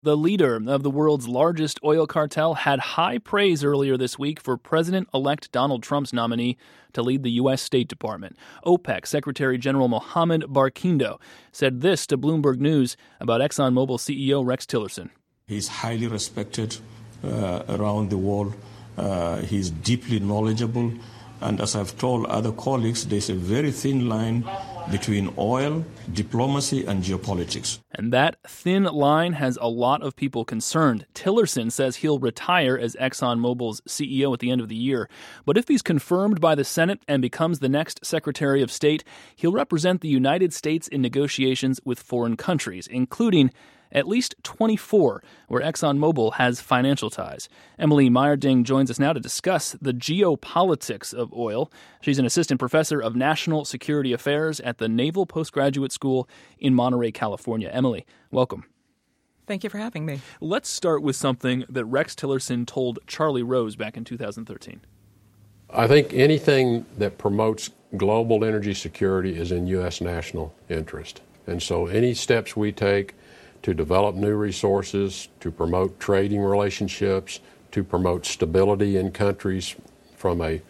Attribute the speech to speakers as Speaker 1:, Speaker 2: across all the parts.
Speaker 1: The leader of the world's largest oil cartel had high praise earlier this week for President-elect Donald Trump's nominee to lead the U.S. State Department. OPEC Secretary General Mohammed Barkindo said this to Bloomberg News about ExxonMobil CEO Rex Tillerson.
Speaker 2: He's highly respected around the world. He's deeply knowledgeable. And as I've told other colleagues, there's a very thin line between oil, diplomacy, and geopolitics.
Speaker 1: And that thin line has a lot of people concerned. Tillerson says he'll retire as ExxonMobil's CEO at the end of the year. But if he's confirmed by the Senate and becomes the next Secretary of State, he'll represent the United States in negotiations with foreign countries, including at least 24, where ExxonMobil has financial ties. Emily Meyerding joins us now to discuss the geopolitics of oil. She's an assistant professor of national security affairs at the Naval Postgraduate School in Monterey, California. Emily, welcome.
Speaker 3: Thank you for having me.
Speaker 1: Let's start with something that Rex Tillerson told Charlie Rose back in 2013.
Speaker 4: I think anything that promotes global energy security is in U.S. national interest. And so any steps we take to develop new resources, to promote trading relationships, to promote stability in countries from a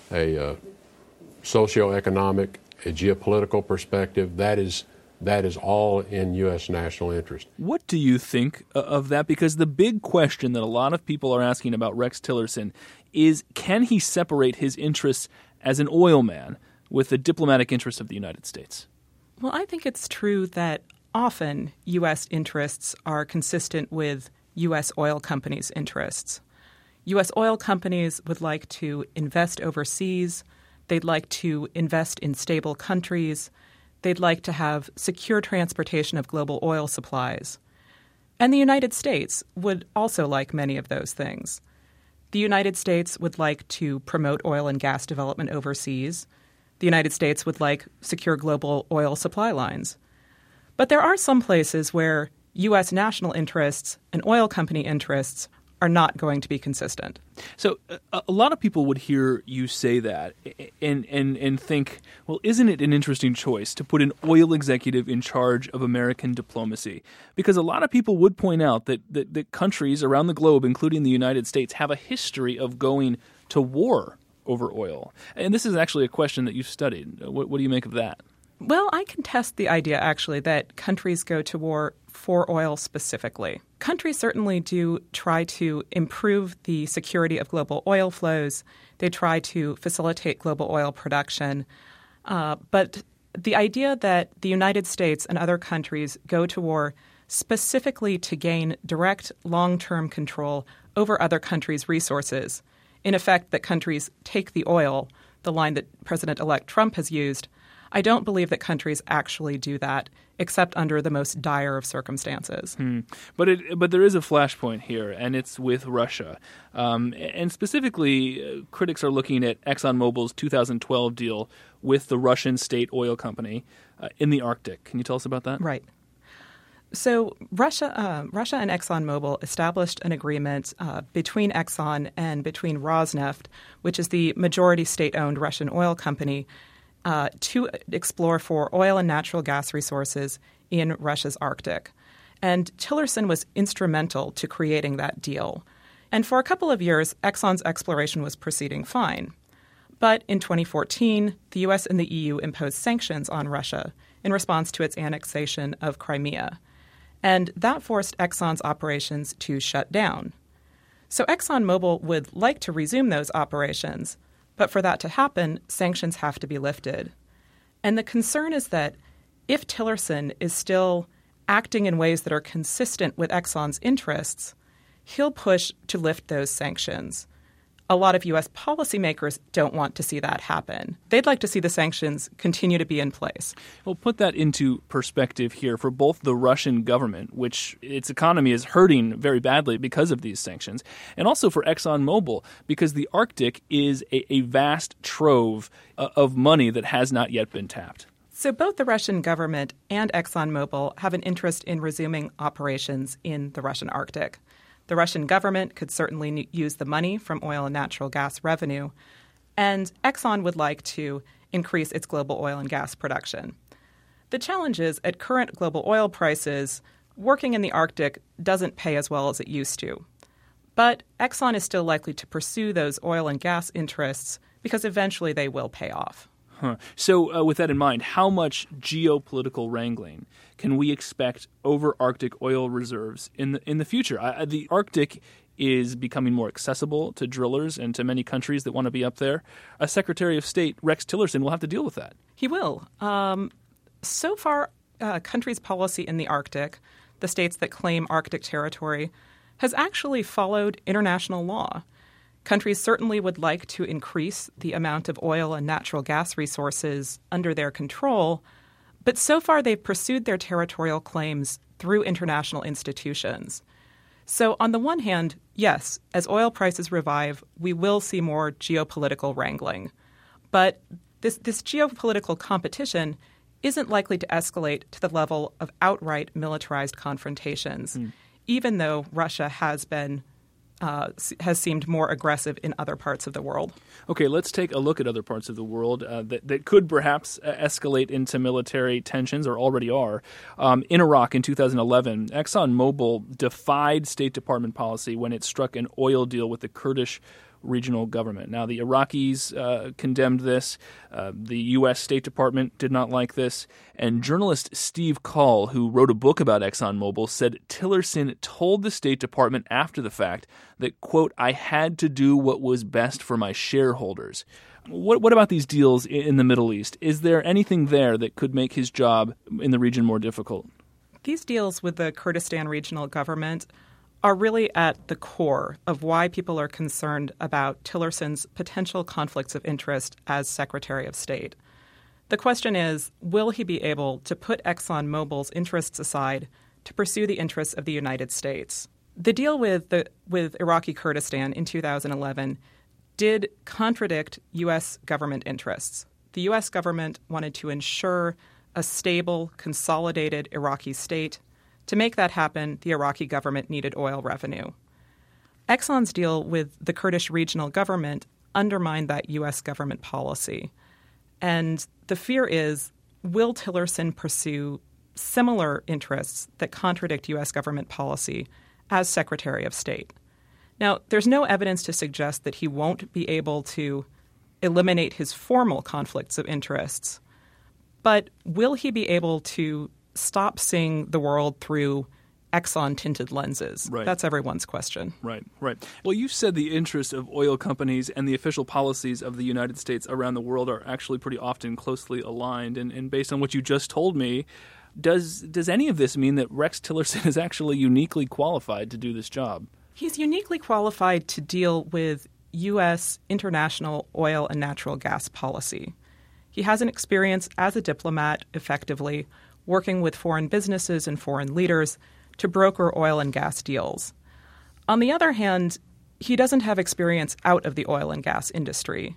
Speaker 4: socioeconomic, a geopolitical perspective, that is all in U.S. national interest.
Speaker 1: What do you think of that? Because the big question that a lot of people are asking about Rex Tillerson is, can he separate his interests as an oil man with the diplomatic interests of the United States?
Speaker 3: Well, I think it's true that often U.S. interests are consistent with U.S. oil companies' interests. U.S. oil companies would like to invest overseas. They'd like to invest in stable countries. They'd like to have secure transportation of global oil supplies. And the United States would also like many of those things. The United States would like to promote oil and gas development overseas. The United States would like secure global oil supply lines. But there are some places where U.S. national interests and oil company interests are not going to be consistent.
Speaker 1: So a lot of people would hear you say that and think, well, isn't it an interesting choice to put an oil executive in charge of American diplomacy? Because a lot of people would point out that countries around the globe, including the United States, have a history of going to war over oil. And this is actually a question that you've studied. What do you make of that?
Speaker 3: Well, I contest the idea, actually, that countries go to war for oil specifically. Countries certainly do try to improve the security of global oil flows. They try to facilitate global oil production. But the idea that the United States and other countries go to war specifically to gain direct long-term control over other countries' resources, in effect that countries take the oil, the line that President-elect Trump has used, I don't believe that countries actually do that, except under the most dire of circumstances.
Speaker 1: But there is a flashpoint here, and it's with Russia. And specifically, critics are looking at ExxonMobil's 2012 deal with the Russian state oil company in the Arctic. Can you tell us about that?
Speaker 3: Right. So Russia and ExxonMobil established an agreement between Exxon and between Rosneft, which is the majority state-owned Russian oil company, to explore for oil and natural gas resources in Russia's Arctic. And Tillerson was instrumental to creating that deal. And for a couple of years, Exxon's exploration was proceeding fine. But in 2014, the U.S. and the EU imposed sanctions on Russia in response to its annexation of Crimea. And that forced Exxon's operations to shut down. So ExxonMobil would like to resume those operations, but for that to happen, sanctions have to be lifted. And the concern is that if Tillerson is still acting in ways that are consistent with Exxon's interests, he'll push to lift those sanctions. A lot of U.S. policymakers don't want to see that happen. They'd like to see the sanctions continue to be in place.
Speaker 1: Well, put that into perspective here for both the Russian government, which its economy is hurting very badly because of these sanctions, and also for ExxonMobil, because the Arctic is a vast trove of money that has not yet been tapped.
Speaker 3: So both the Russian government and ExxonMobil have an interest in resuming operations in the Russian Arctic. The Russian government could certainly use the money from oil and natural gas revenue, and Exxon would like to increase its global oil and gas production. The challenge is, at current global oil prices, working in the Arctic doesn't pay as well as it used to. But Exxon is still likely to pursue those oil and gas interests because eventually they will pay off.
Speaker 1: So with that in mind, how much geopolitical wrangling can we expect over Arctic oil reserves in the future? The Arctic is becoming more accessible to drillers and to many countries that want to be up there. Secretary of State Rex Tillerson will have to deal with that.
Speaker 3: He will. So far, countries' policy in the Arctic, the states that claim Arctic territory, has actually followed international law. Countries certainly would like to increase the amount of oil and natural gas resources under their control, but so far they've pursued their territorial claims through international institutions. So on the one hand, yes, as oil prices revive, we will see more geopolitical wrangling. But this geopolitical competition isn't likely to escalate to the level of outright militarized confrontations, even though Russia has seemed more aggressive in other parts of the world.
Speaker 1: Okay, let's take a look at other parts of the world that could perhaps escalate into military tensions or already are. In Iraq in 2011, ExxonMobil defied State Department policy when it struck an oil deal with the Kurdish regional government. Now, the Iraqis condemned this. The U.S. State Department did not like this. And journalist Steve Coll, who wrote a book about ExxonMobil, said Tillerson told the State Department after the fact that, quote, I had to do what was best for my shareholders. What about these deals in the Middle East? Is there anything there that could make his job in the region more difficult?
Speaker 3: These deals with the Kurdistan regional government are really at the core of why people are concerned about Tillerson's potential conflicts of interest as Secretary of State. The question is, will he be able to put ExxonMobil's interests aside to pursue the interests of the United States? The deal with Iraqi Kurdistan in 2011 did contradict U.S. government interests. The U.S. government wanted to ensure a stable, consolidated Iraqi state. To make that happen, the Iraqi government needed oil revenue. Exxon's deal with the Kurdish regional government undermined that U.S. government policy. And the fear is, will Tillerson pursue similar interests that contradict U.S. government policy as Secretary of State? Now, there's no evidence to suggest that he won't be able to eliminate his formal conflicts of interests. But will he be able to stop seeing the world through Exxon-tinted lenses?
Speaker 1: Right.
Speaker 3: That's everyone's question.
Speaker 1: Right. Well, you said the interests of oil companies and the official policies of the United States around the world are actually pretty often closely aligned. And based on what you just told me, does any of this mean that Rex Tillerson is actually uniquely qualified to do this job?
Speaker 3: He's uniquely qualified to deal with U.S. international oil and natural gas policy. He has an experience as a diplomat, effectively, working with foreign businesses and foreign leaders to broker oil and gas deals. On the other hand, he doesn't have experience out of the oil and gas industry.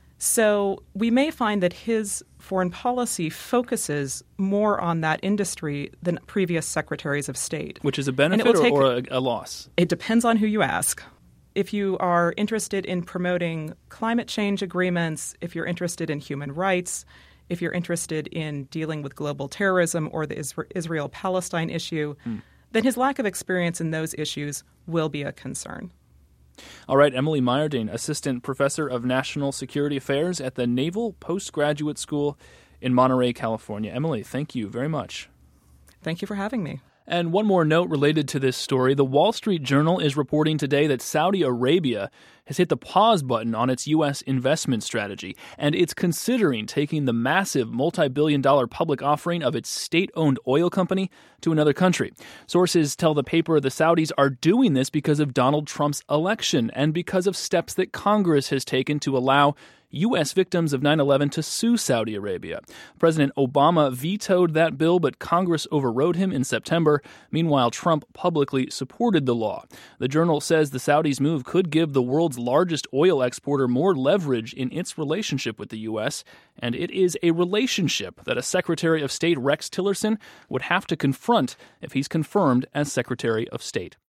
Speaker 3: So we may find that his foreign policy focuses more on that industry than previous secretaries of state.
Speaker 1: Which is a benefit or a loss?
Speaker 3: It depends on who you ask. If you are interested in promoting climate change agreements, if you're interested in human rights, if you're interested in dealing with global terrorism or the Israel-Palestine issue, then his lack of experience in those issues will be a concern.
Speaker 1: All right, Emily Meyerding, Assistant Professor of National Security Affairs at the Naval Postgraduate School in Monterey, California. Emily, thank you very much.
Speaker 3: Thank you for having me.
Speaker 1: And one more note related to this story. The Wall Street Journal is reporting today that Saudi Arabia has hit the pause button on its U.S. investment strategy, and it's considering taking the massive multi-billion-dollar public offering of its state-owned oil company to another country. Sources tell the paper the Saudis are doing this because of Donald Trump's election and because of steps that Congress has taken to allow U.S. victims of 9/11 to sue Saudi Arabia. President Obama vetoed that bill, but Congress overrode him in September. Meanwhile, Trump publicly supported the law. The Journal says the Saudis' move could give the world's largest oil exporter more leverage in its relationship with the U.S., and it is a relationship that a Secretary of State, Rex Tillerson, would have to confront if he's confirmed as Secretary of State.